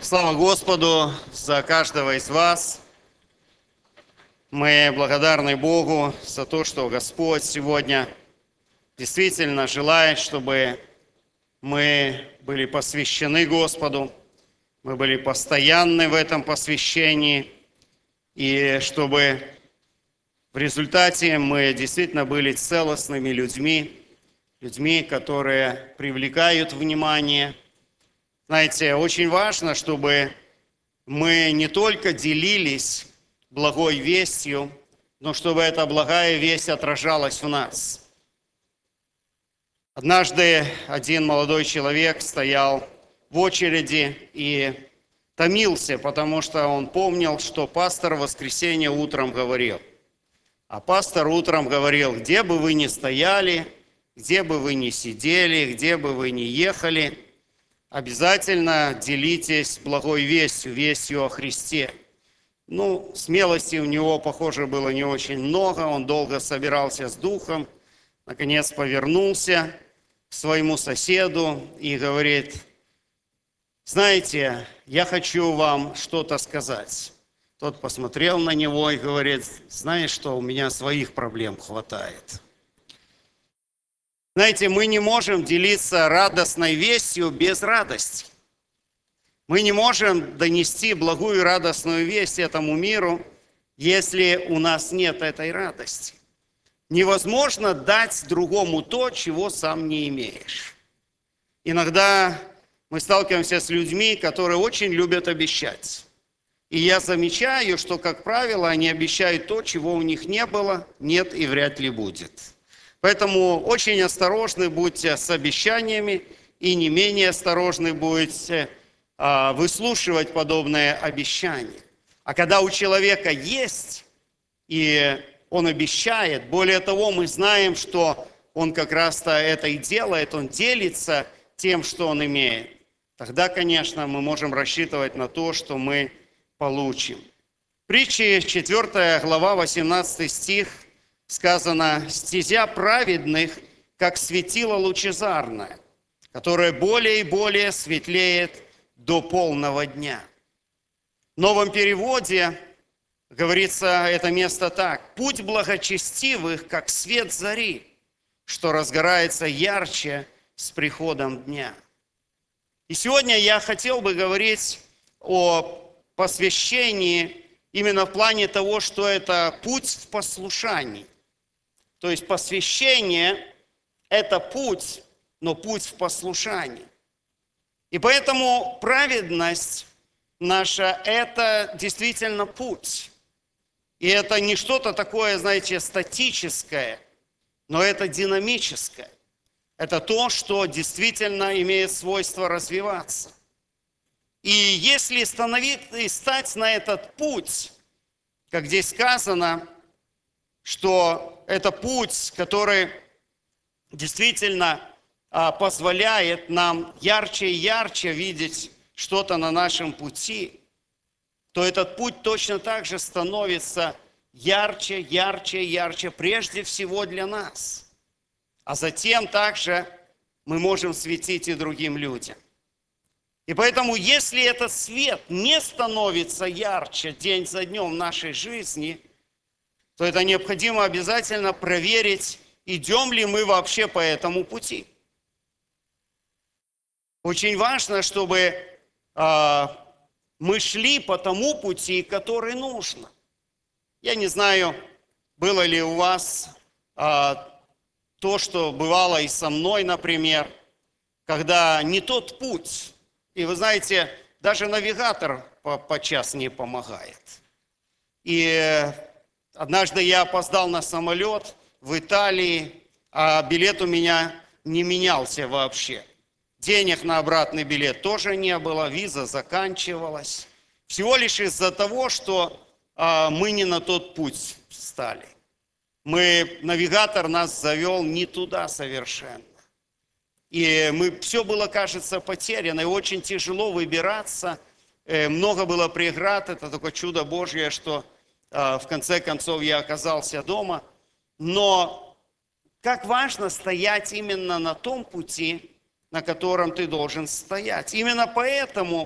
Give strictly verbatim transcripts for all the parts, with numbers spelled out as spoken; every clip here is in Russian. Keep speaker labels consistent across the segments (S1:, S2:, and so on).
S1: Слава Господу за каждого из вас. Мы благодарны Богу за то, что Господь сегодня действительно желает, чтобы мы были посвящены Господу, мы были постоянны в этом посвящении, и чтобы в результате мы действительно были целостными людьми, людьми, которые привлекают внимание. Знаете, очень важно, чтобы мы не только делились благой вестью, но чтобы эта благая весть отражалась в нас. Однажды один молодой человек стоял в очереди и томился, потому что он помнил, что пастор в воскресенье утром говорил. А пастор утром говорил: где бы вы ни стояли, где бы вы ни сидели, где бы вы ни ехали, обязательно делитесь благой вестью, вестью о Христе. Ну, смелости у него, похоже, было не очень много. Он долго собирался с духом, наконец повернулся к своему соседу и говорит: знаете, я хочу вам что-то сказать. Тот посмотрел на него и говорит: знаешь что, у меня своих проблем хватает. Знаете, мы не можем делиться радостной вестью без радости. Мы не можем донести благую и радостную весть этому миру, если у нас нет этой радости. Невозможно дать другому то, чего сам не имеешь. Иногда мы сталкиваемся с людьми, которые очень любят обещать. И я замечаю, что, как правило, они обещают то, чего у них не было, нет и вряд ли будет. Поэтому очень осторожны будьте с обещаниями и не менее осторожны будьте а, выслушивать подобные обещания. А когда у человека есть, и он обещает, более того, мы знаем, что он как раз-то это и делает, он делится тем, что он имеет, тогда, конечно, мы можем рассчитывать на то, что мы получим. Притчи, четвёртая глава, восемнадцатый стих, сказано: «Стезя праведных, как светило лучезарное, которое более и более светлеет до полного дня». В новом переводе говорится это место так: «Путь благочестивых, как свет зари, что разгорается ярче с приходом дня». И сегодня я хотел бы говорить о посвящении именно в плане того, что это путь в послушании. То есть посвящение – это путь, но путь в послушании. И поэтому праведность наша – это действительно путь. И это не что-то такое, знаете, статическое, но это динамическое. Это то, что действительно имеет свойство развиваться. И если становиться, стать на этот путь, как здесь сказано, что это путь, который действительно а, позволяет нам ярче и ярче видеть что-то на нашем пути, то этот путь точно так же становится ярче, ярче, ярче, прежде всего для нас. А затем также мы можем светить и другим людям. И поэтому, если этот свет не становится ярче день за днем в нашей жизни, то это необходимо обязательно проверить, идем ли мы вообще по этому пути. Очень важно, чтобы э, мы шли по тому пути, который нужно. Я не знаю, было ли у вас э, то, что бывало и со мной, например, когда не тот путь. И вы знаете, даже навигатор подчас не помогает. И однажды я опоздал на самолет в Италии, а билет у меня не менялся вообще. Денег на обратный билет тоже не было, виза заканчивалась. Всего лишь из-за того, что а, мы не на тот путь встали. Мы, навигатор нас завел не туда совершенно. И мы, все было, кажется, потеряно, и очень тяжело выбираться. Э, много было преград, это только чудо Божье, что э, в конце концов я оказался дома. Но как важно стоять именно на том пути, на котором ты должен стоять. Именно поэтому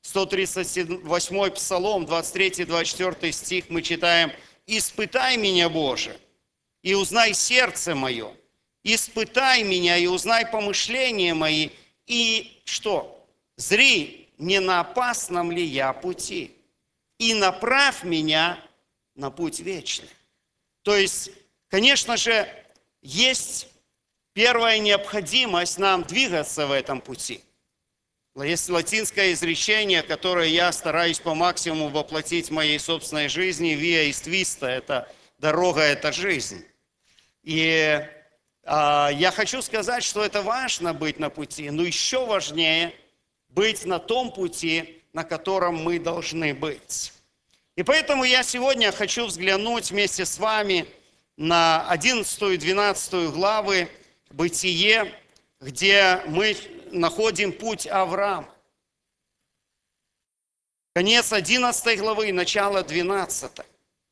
S1: сто тридцать восьмой Псалом, двадцать третий двадцать четвёртый стих мы читаем: «Испытай меня, Боже, и узнай сердце мое, испытай меня и узнай помышления мои, и что? Зри, не на опасном ли я пути, и направь меня на путь вечный». То есть, конечно же, есть первая необходимость нам двигаться в этом пути. Есть латинское изречение, которое я стараюсь по максимуму воплотить в моей собственной жизни: «Via est vista» – это дорога, это жизнь. И а, я хочу сказать, что это важно быть на пути, но еще важнее быть на том пути, на котором мы должны быть. И поэтому я сегодня хочу взглянуть вместе с вами на одиннадцатую и двенадцатую главы Бытие, где мы находим путь Авраама. Конец одиннадцатой главы и начало двенадцатой.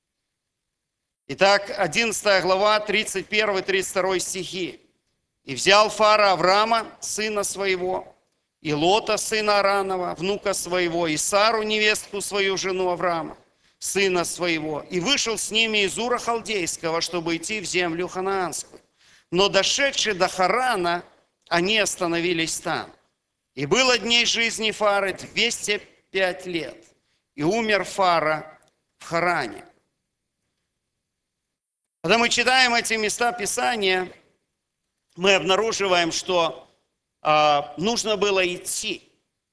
S1: Итак, одиннадцатая глава, тридцать первый тридцать второй стихи. «И взял Фара Авраама, сына своего, и Лота, сына Аранова, внука своего, и Сару, невестку свою, жену Авраама, сына своего, и вышел с ними из Ура Халдейского, чтобы идти в землю ханаанскую. Но дошедшие до Харана, они остановились там. И было дней жизни Фары двести пять лет, и умер Фара в Харане». Когда мы читаем эти места Писания, мы обнаруживаем, что э, нужно было идти.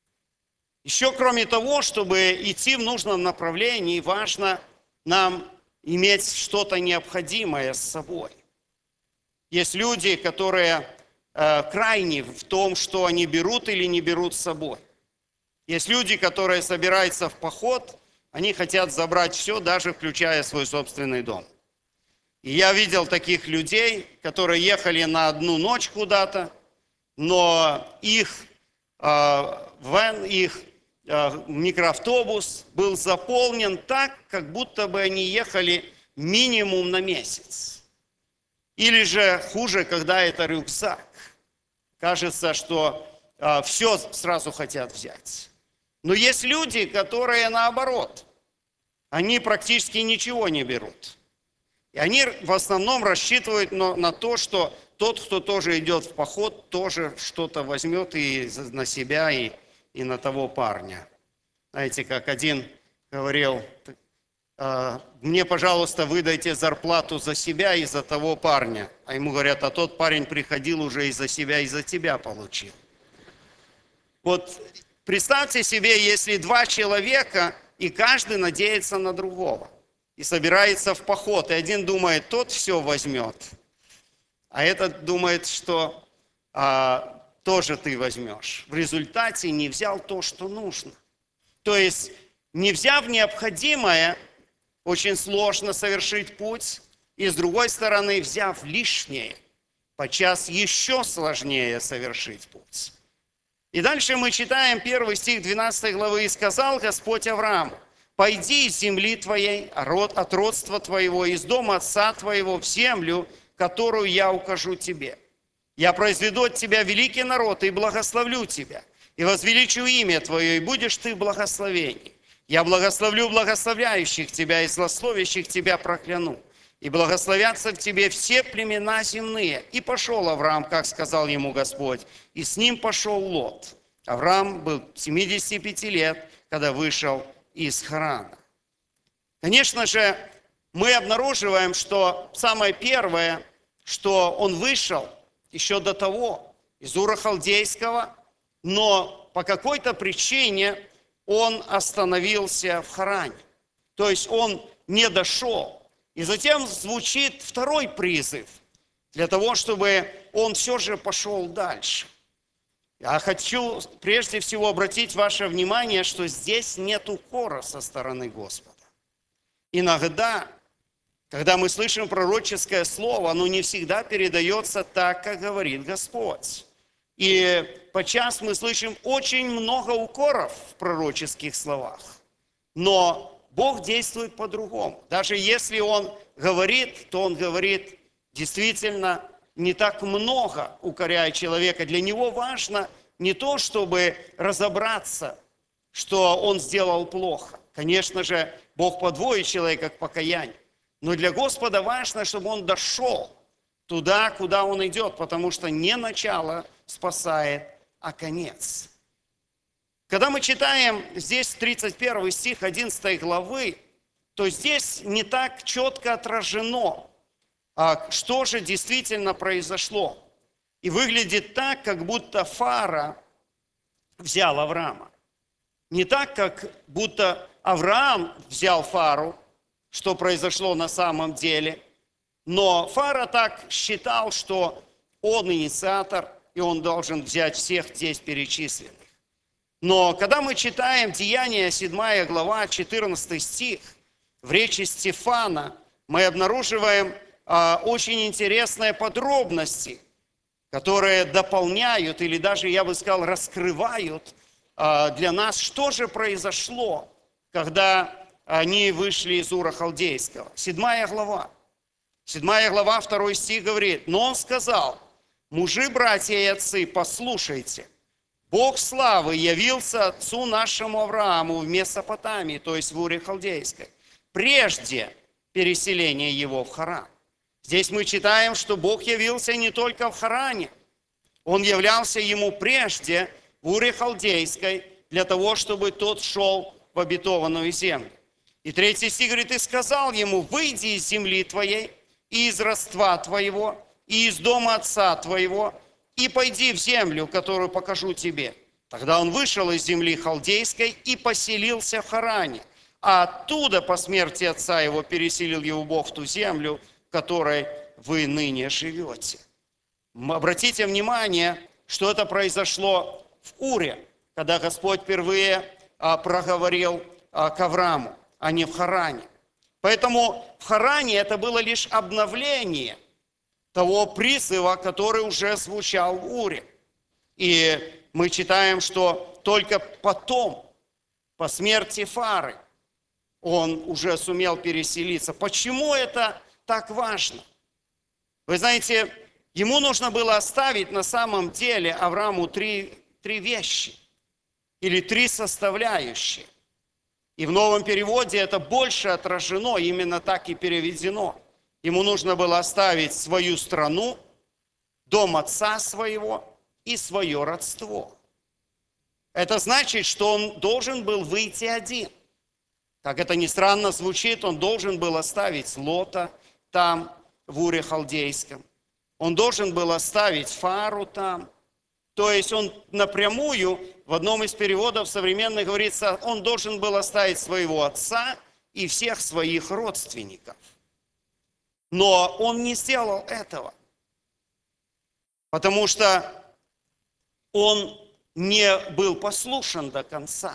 S1: Еще кроме того, чтобы идти в нужном направлении, важно нам иметь что-то необходимое с собой. Есть люди, которые э, крайни в том, что они берут или не берут с собой. Есть люди, которые собираются в поход, они хотят забрать все, даже включая свой собственный дом. И я видел таких людей, которые ехали на одну ночь куда-то, но их э, вэн, их э, микроавтобус был заполнен так, как будто бы они ехали минимум на месяц. Или же хуже, когда это рюкзак. Кажется, что э, все сразу хотят взять. Но есть люди, которые наоборот, они практически ничего не берут. И они в основном рассчитывают на, на то, что тот, кто тоже идет в поход, тоже что-то возьмет и на себя, и, и на того парня. Знаете, как один говорил: «Мне, пожалуйста, выдайте зарплату за себя и за того парня». А ему говорят: «А тот парень приходил уже и за себя, и за тебя получил». Вот представьте себе, если два человека, и каждый надеется на другого. И собирается в поход, и один думает, тот все возьмет, а этот думает, что а, тоже ты возьмешь. В результате не взял то, что нужно. То есть, не взяв необходимое, очень сложно совершить путь, и с другой стороны, взяв лишнее, подчас еще сложнее совершить путь. И дальше мы читаем первый стих двенадцатой главы. «И сказал Господь Аврааму: пойди из земли твоей, от родства твоего, из дома отца твоего в землю, которую я укажу тебе. Я произведу от тебя великий народ и благословлю тебя, и возвеличу имя твое, и будешь ты в благословении. Я благословлю благословляющих тебя, и злословящих тебя прокляну. И благословятся в тебе все племена земные». И пошел Авраам, как сказал ему Господь, и с ним пошел Лот. Авраам был семидесяти пяти лет, когда вышел из Харана. Конечно же, мы обнаруживаем, что самое первое, что он вышел еще до того из Ура Халдейского, но по какой-то причине он остановился в Харане. То есть он не дошел. И затем звучит второй призыв для того, чтобы он все же пошел дальше. Я хочу прежде всего обратить ваше внимание, что здесь нет укора со стороны Господа. Иногда, когда мы слышим пророческое слово, оно не всегда передается так, как говорит Господь. И подчас мы слышим очень много укоров в пророческих словах. Но Бог действует по-другому. Даже если Он говорит, то Он говорит действительно не так много, укоряя человека. Для него важно не то, чтобы разобраться что он сделал плохо. Конечно же, Бог подводит человека к покаянию. Но для Господа важно, чтобы он дошел туда, куда он идет, потому что не начало спасает, а конец. Когда мы читаем здесь тридцать первый стих одиннадцатой главы, то здесь не так четко отражено, что же действительно произошло. И выглядит так, как будто Фара взял Авраама. Не так, как будто Авраам взял Фару, что произошло на самом деле. Но Фара так считал, что он инициатор, и он должен взять всех здесь перечисленных. Но когда мы читаем Деяния, седьмая глава, четырнадцатый стих, в речи Стефана, мы обнаруживаем а, очень интересные подробности, которые дополняют, или даже, я бы сказал, раскрывают а, для нас, что же произошло, когда они вышли из Ура Халдейского. Седьмая глава. Седьмая глава, второй стих говорит: «Но он сказал: мужи, братья и отцы, послушайте, Бог славы явился отцу нашему Аврааму в Месопотамии, то есть в Уре Халдейской, прежде переселения его в Харан». Здесь мы читаем, что Бог явился не только в Харане, Он являлся ему прежде в Уре Халдейской для того, чтобы тот шел в обетованную землю. И третий стих говорит: «И сказал ему: выйди из земли твоей, и из родства твоего, и из дома отца твоего, и пойди в землю, которую покажу тебе». Тогда он вышел из земли халдейской и поселился в Харане, а оттуда по смерти отца его переселил его Бог в ту землю, в которой вы ныне живете. Обратите внимание, что это произошло в Уре, когда Господь впервые проговорил к Аврааму, а не в Харане. Поэтому в Харане это было лишь обновление того призыва, который уже звучал в Уре. И мы читаем, что только потом, по смерти Фары, он уже сумел переселиться. Почему это так важно? Вы знаете, ему нужно было оставить на самом деле Аврааму три, три вещи или три составляющие. И в новом переводе это больше отражено, именно так и переведено. Ему нужно было оставить свою страну, дом отца своего и свое родство. Это значит, что он должен был выйти один. Как это ни странно звучит, он должен был оставить Лота там, в Уре Халдейском. Он должен был оставить Фару там. То есть он напрямую, в одном из переводов современных говорится, он должен был оставить своего отца и всех своих родственников. Но он не сделал этого, потому что он не был послушен до конца.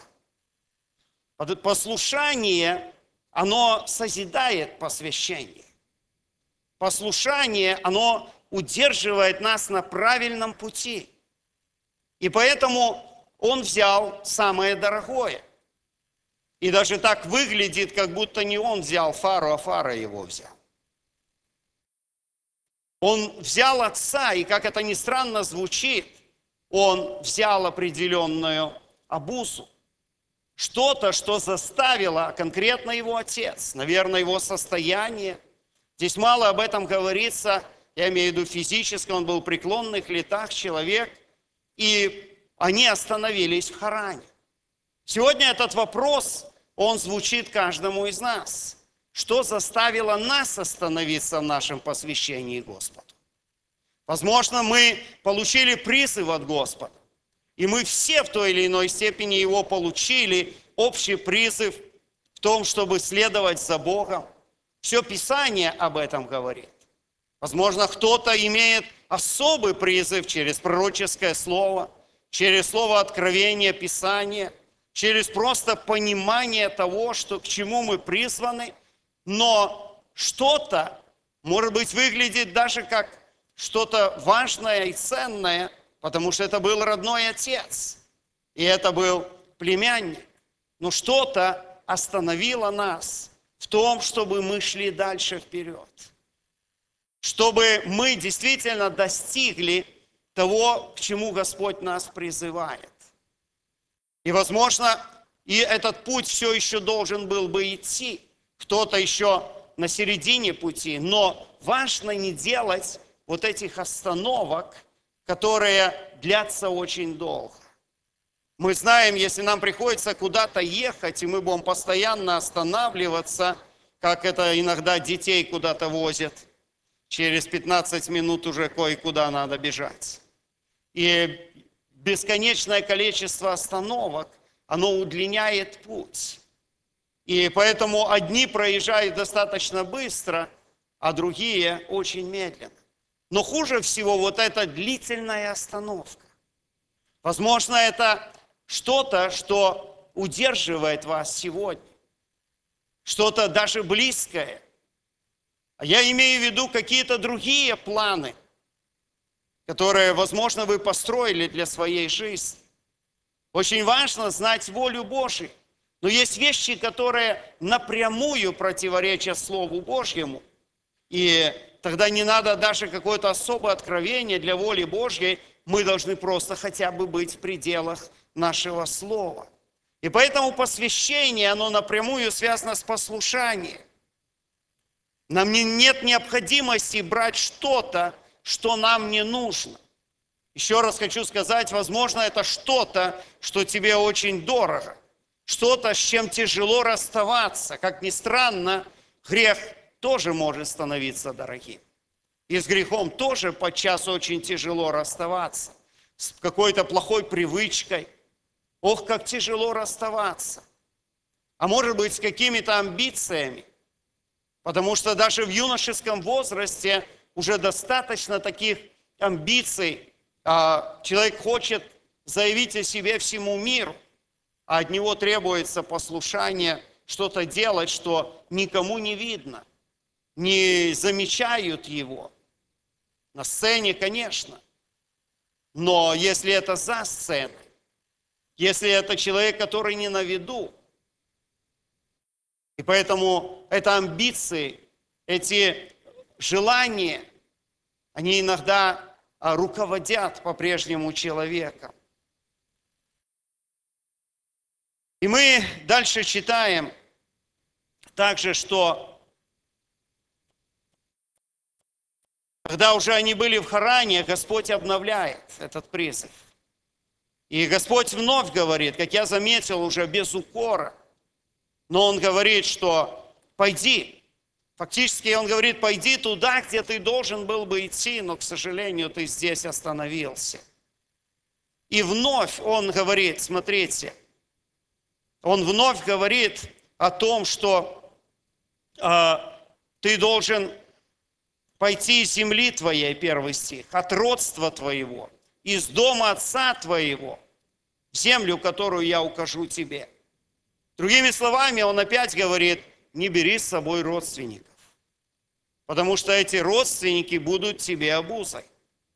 S1: Послушание, оно созидает посвящение. Послушание, оно удерживает нас на правильном пути. И поэтому он взял самое дорогое. И даже так выглядит, как будто не он взял Фару, а Фара его взял. Он взял отца, и как это ни странно звучит, он взял определенную обузу. Что-то, что заставило конкретно его отец, наверное, его состояние. Здесь мало об этом говорится, я имею в виду физически, он был в преклонных летах человек, и они остановились в Харане. Сегодня этот вопрос, он звучит каждому из нас. Что заставило нас остановиться в нашем посвящении Господу? Возможно, мы получили призыв от Господа, и мы все в той или иной степени его получили, общий призыв в том, чтобы следовать за Богом. Все Писание об этом говорит. Возможно, кто-то имеет особый призыв через пророческое слово, через слово откровения Писания, через просто понимание того, что, к чему мы призваны, но что-то, может быть, выглядит даже как что-то важное и ценное, потому что это был родной отец, и это был племянник. Но что-то остановило нас в том, чтобы мы шли дальше вперед. Чтобы мы действительно достигли того, к чему Господь нас призывает. И, возможно, и этот путь все еще должен был бы идти. Кто-то еще на середине пути, но важно не делать вот этих остановок, которые длятся очень долго. Мы знаем, если нам приходится куда-то ехать, и мы будем постоянно останавливаться, как это иногда детей куда-то возят, через пятнадцать минут уже кое-куда надо бежать. И бесконечное количество остановок, оно удлиняет путь. И поэтому одни проезжают достаточно быстро, а другие очень медленно. Но хуже всего вот эта длительная остановка. Возможно, это что-то, что удерживает вас сегодня. Что-то даже близкое. Я имею в виду какие-то другие планы, которые, возможно, вы построили для своей жизни. Очень важно знать волю Божию. Но есть вещи, которые напрямую противоречат Слову Божьему. И тогда не надо даже какое-то особое откровение для воли Божьей. Мы должны просто хотя бы быть в пределах нашего Слова. И поэтому посвящение, оно напрямую связано с послушанием. Нам не, нет необходимости брать что-то, что нам не нужно. Еще раз хочу сказать, возможно, это что-то, что тебе очень дорого. Что-то, с чем тяжело расставаться. Как ни странно, грех тоже может становиться дорогим. И с грехом тоже подчас очень тяжело расставаться. С какой-то плохой привычкой. Ох, как тяжело расставаться. А может быть, с какими-то амбициями. Потому что даже в юношеском возрасте уже достаточно таких амбиций. Человек хочет заявить о себе всему миру. А от него требуется послушание, что-то делать, что никому не видно, не замечают его. На сцене, конечно, но если это за сценой, если это человек, который не на виду, и поэтому это амбиции, эти желания, они иногда руководят по-прежнему человеком. И мы дальше читаем также, что когда уже они были в Харане, Господь обновляет этот призыв. И Господь вновь говорит, как я заметил, уже без укора, но Он говорит, что пойди. Фактически Он говорит, пойди туда, где ты должен был бы идти, но, к сожалению, ты здесь остановился. И вновь Он говорит, смотрите, Он вновь говорит о том, что э, ты должен пойти из земли твоей, первый стих, от родства твоего, из дома отца твоего, в землю, которую я укажу тебе. Другими словами, он опять говорит, не бери с собой родственников, потому что эти родственники будут тебе обузой.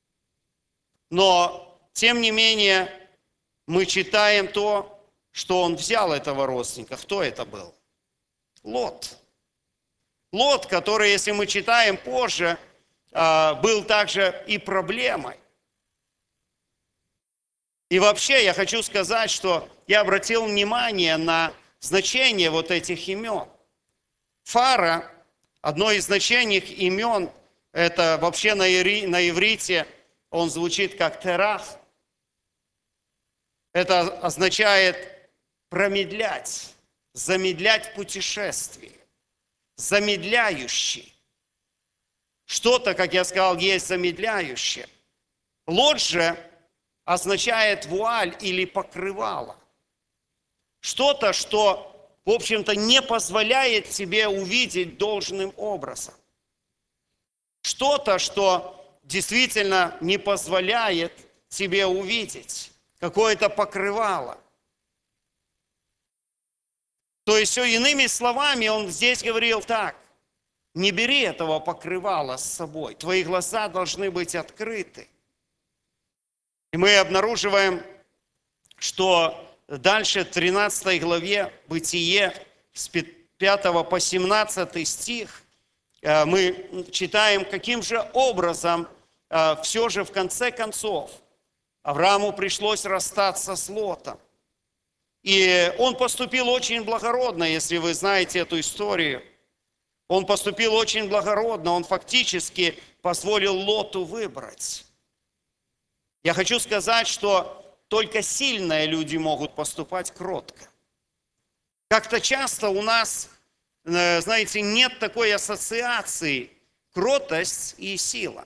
S1: Но, тем не менее, мы читаем то, что он взял этого родственника. Кто это был? Лот. Лот, который, если мы читаем позже, был также и проблемой. И вообще я хочу сказать, что я обратил внимание на значение вот этих имен. Фара, одно из значений имен, это вообще на, ири, на иврите, он звучит как терах. Это означает промедлять, замедлять путешествие, замедляющий. Что-то, как я сказал, есть замедляющее. Лот же означает вуаль или покрывало. Что-то, что, в общем-то, не позволяет тебе увидеть должным образом. Что-то, что действительно не позволяет тебе увидеть. Какое-то покрывало. То есть, все иными словами, он здесь говорил так. Не бери этого покрывала с собой. Твои глаза должны быть открыты. И мы обнаруживаем, что дальше в тринадцатой главе Бытие, с пятого по семнадцатый стих, мы читаем, каким же образом все же в конце концов Аврааму пришлось расстаться с Лотом. И он поступил очень благородно, если вы знаете эту историю. Он поступил очень благородно, он фактически позволил Лоту выбрать. Я хочу сказать, что только сильные люди могут поступать кротко. Как-то часто у нас, знаете, нет такой ассоциации кротость и сила.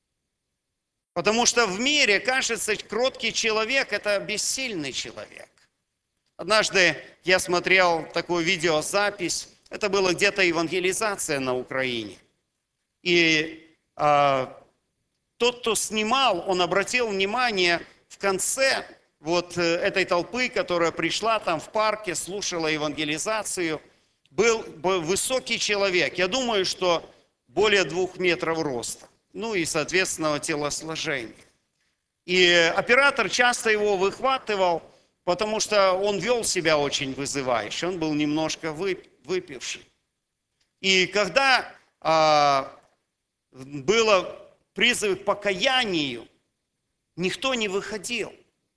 S1: Потому что в мире, кажется, кроткий человек – это бессильный человек. Однажды я смотрел такую видеозапись, это была где-то евангелизация на Украине. И а, тот, кто снимал, он обратил внимание в конце вот этой толпы, которая пришла там в парке, слушала евангелизацию, был, был высокий человек. Я думаю, что более двух метров роста. Ну и, соответственно, телосложение. И оператор часто его выхватывал, потому что он вел себя очень вызывающе. Он был немножко выпивший. И когда а, было призыв к покаянию, никто не выходил.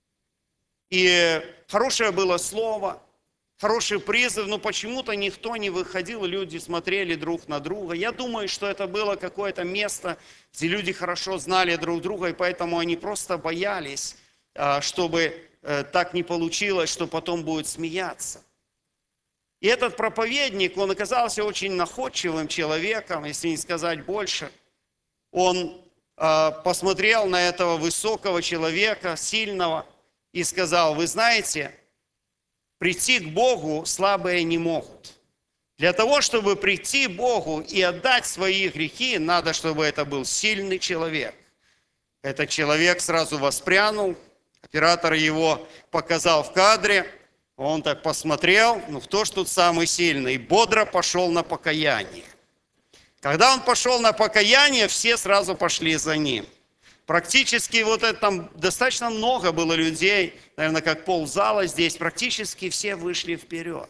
S1: И хорошее было слово, хороший призыв, но почему-то никто не выходил, люди смотрели друг на друга. Я думаю, что это было какое-то место, где люди хорошо знали друг друга, и поэтому они просто боялись, чтобы так не получилось, что потом будет смеяться. И этот проповедник, он оказался очень находчивым человеком, если не сказать больше. Он посмотрел на этого высокого человека, сильного, и сказал: вы знаете, прийти к Богу слабые не могут. Для того, чтобы прийти к Богу и отдать свои грехи, надо, чтобы это был сильный человек. Этот человек сразу воспрянул, оператор его показал в кадре, он так посмотрел, ну кто ж тут самый сильный, и бодро пошел на покаяние. Когда он пошел на покаяние, все сразу пошли за ним. Практически вот это там достаточно много было людей, наверное, как ползала здесь, практически все вышли вперед.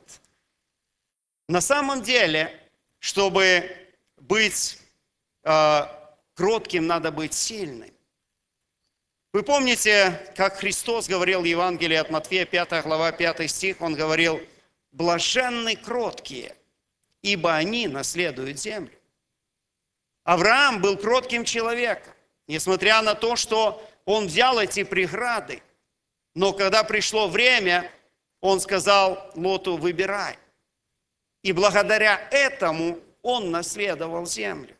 S1: На самом деле, чтобы быть э, кротким, надо быть сильным. Вы помните, как Христос говорил в Евангелии от Матфея, пятая глава, пятый стих, Он говорил: блаженны кроткие, ибо они наследуют землю. Авраам был кротким человеком. Несмотря на то, что он взял эти преграды, но когда пришло время, он сказал Лоту: выбирай. И благодаря этому он наследовал землю.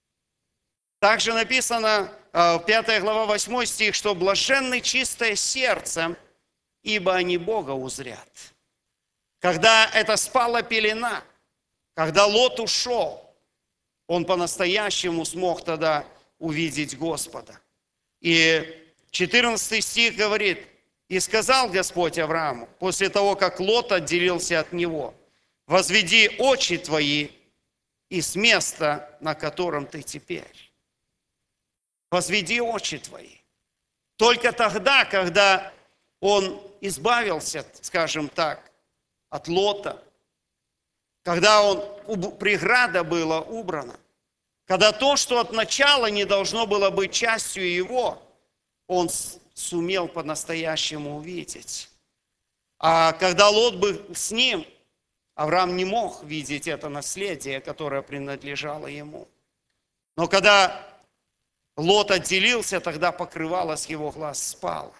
S1: Также написано, пятая глава, восьмой стих, что блаженны чистое сердцем, ибо они Бога узрят. Когда это спала пелена, когда Лот ушел, он по-настоящему смог тогда увидеть Господа. И четырнадцатый стих говорит: «И сказал Господь Аврааму, после того, как Лот отделился от него: возведи очи твои из места, на котором ты теперь». Возведи очи твои. Только тогда, когда он избавился, скажем так, от Лота, когда он, преграда была убрана, когда то, что от начала не должно было быть частью его, он сумел по-настоящему увидеть. А когда Лот был с ним, Авраам не мог видеть это наследие, которое принадлежало ему. Но когда Лот отделился, тогда покрывало с его глаз спало.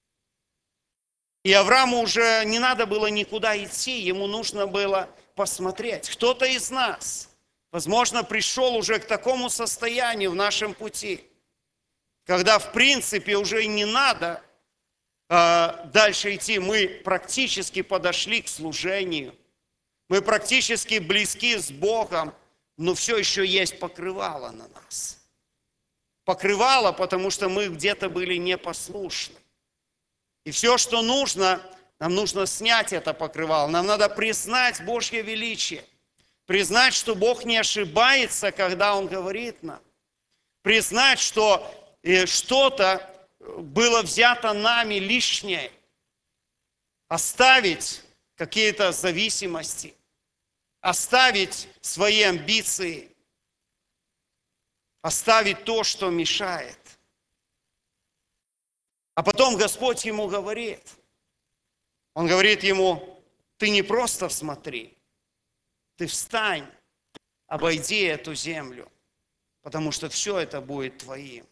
S1: И Аврааму уже не надо было никуда идти, ему нужно было посмотреть. Кто-то из нас, возможно, пришел уже к такому состоянию в нашем пути, когда, в принципе, уже не надо э, дальше идти. Мы практически подошли к служению, мы практически близки с Богом, но все еще есть покрывало на нас. Покрывало, потому что мы где-то были непослушны. И все, что нужно, нам нужно снять это покрывало. Нам надо признать Божье величие. Признать, что Бог не ошибается, когда Он говорит нам. Признать, что что-то было взято нами лишнее. Оставить какие-то зависимости. Оставить свои амбиции. Оставить то, что мешает. А потом Господь ему говорит: Он говорит ему: ты не просто смотри, ты встань, обойди эту землю, потому что все это будет твоим.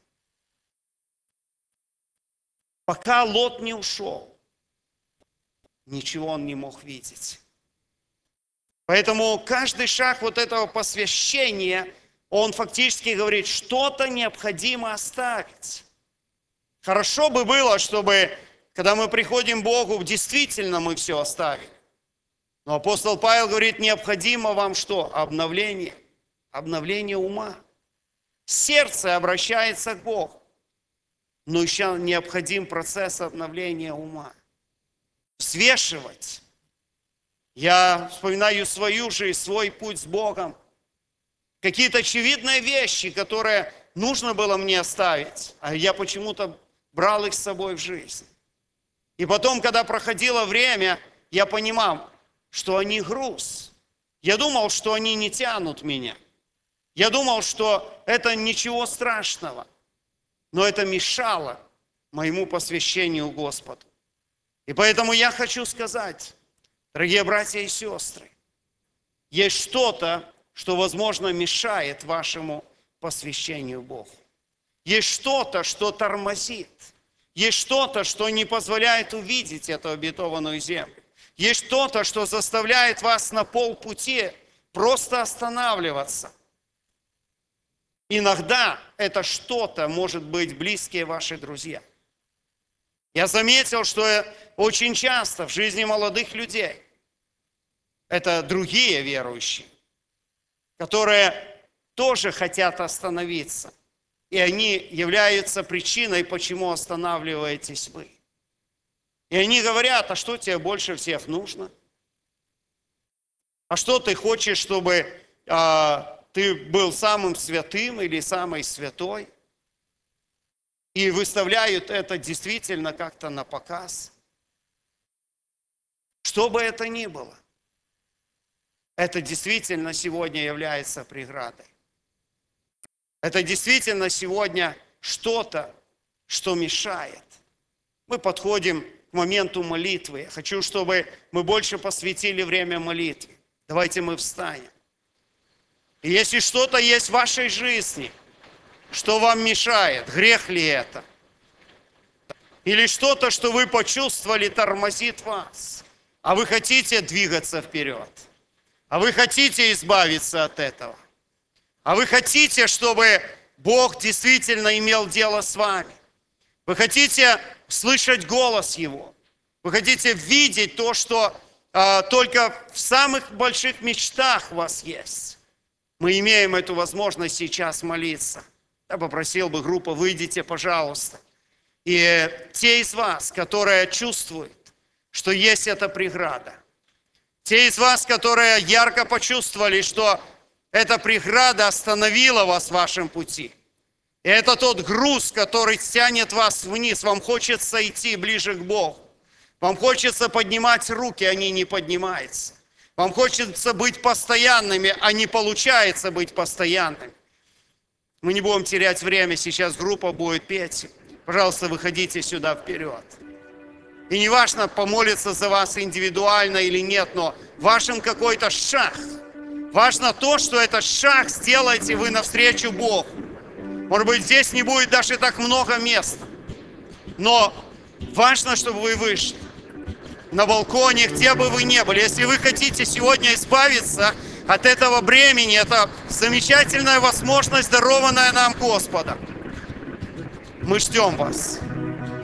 S1: Пока Лот не ушел, ничего он не мог видеть. Поэтому каждый шаг вот этого посвящения, он фактически говорит, что-то необходимо оставить. Хорошо бы было, чтобы, когда мы приходим к Богу, действительно мы все оставили. Но апостол Павел говорит, необходимо вам что? Обновление. Обновление ума. Сердце обращается к Богу. Но еще необходим процесс обновления ума. Взвешивать. Я вспоминаю свою жизнь, свой путь с Богом. Какие-то очевидные вещи, которые нужно было мне оставить, а я почему-то брал их с собой в жизнь. И потом, когда проходило время, я понимал, что они груз. Я думал, что они не тянут меня. Я думал, что это ничего страшного. Но это мешало моему посвящению Господу. И поэтому я хочу сказать, дорогие братья и сестры, есть что-то, что, возможно, мешает вашему посвящению Богу. Есть что-то, что тормозит. Есть что-то, что не позволяет увидеть эту обетованную землю. Есть что-то, что заставляет вас на полпути просто останавливаться. Иногда это что-то может быть близкие ваши друзья. Я заметил, что очень часто в жизни молодых людей это другие верующие, которые тоже хотят остановиться. И они являются причиной, почему останавливаетесь вы. И они говорят, а что тебе больше всех нужно? А что ты хочешь, чтобы а, ты был самым святым или самой святой? И выставляют это действительно как-то на показ. Что бы это ни было, это действительно сегодня является преградой. Это действительно сегодня что-то, что мешает. Мы подходим к моменту молитвы. Я хочу, чтобы мы больше посвятили время молитве. Давайте мы встанем. И если что-то есть в вашей жизни, что вам мешает, грех ли это? Или что-то, что вы почувствовали, тормозит вас, а вы хотите двигаться вперед, а вы хотите избавиться от этого, а вы хотите, чтобы Бог действительно имел дело с вами. Вы хотите слышать голос Его. Вы хотите видеть то, что а, только в самых больших мечтах у вас есть. Мы имеем эту возможность сейчас молиться. Я попросил бы группу, выйдите, пожалуйста. И те из вас, которые чувствуют, что есть эта преграда, те из вас, которые ярко почувствовали, что эта преграда остановила вас в вашем пути. И это тот груз, который тянет вас вниз. Вам хочется идти ближе к Богу. Вам хочется поднимать руки, они не поднимаются. Вам хочется быть постоянными, а не получается быть постоянными. Мы не будем терять время, сейчас группа будет петь. Пожалуйста, выходите сюда вперед. И не важно, помолиться за вас индивидуально или нет, но важен какой-то шаг. Важно то, что этот шаг сделаете вы навстречу Богу. Может быть, здесь не будет даже так много места. Но важно, чтобы вы вышли на балконе, где бы вы ни были. Если вы хотите сегодня избавиться от этого бремени, это замечательная возможность, дарованная нам Господом. Мы ждем вас.